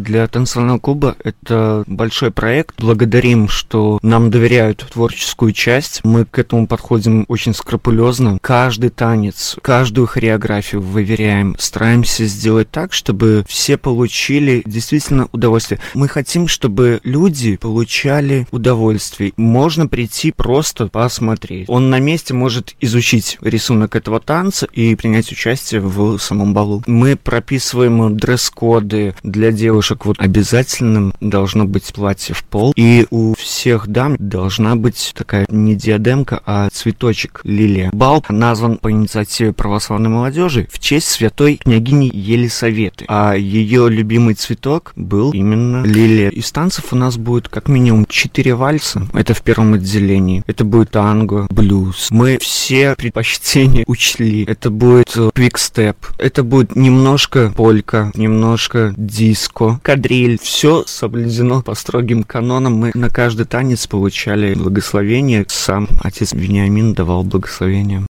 Для танцевального клуба это большой проект. Благодарим, что нам доверяют творческую часть. Мы к этому подходим очень скрупулезно. Каждый танец, каждую хореографию выверяем. Стараемся сделать так, чтобы все получили действительно удовольствие. Мы хотим, чтобы люди получали удовольствие. Можно прийти просто посмотреть. Он на месте может изучить рисунок этого танца и принять участие в самом балу. Мы прописываем дресс-коды для девушек. Вот обязательным должно быть платье в пол. И у всех дам должна быть такая не диадемка, а цветочек, лилия. Бал назван по инициативе православной молодежи в честь святой княгини Елисаветы. А ее любимый цветок был именно лилия. Из танцев у нас будет как минимум 4 вальса. Это в первом отделении. Это будет танго, блюз. Мы все предпочтения учли. Это будет квикстеп. Это будет немножко полька, немножко диско, кадриль. Все соблюдено по строгим канонам. Мы на каждый танец получали благословение. Сам отец Вениамин давал благословение.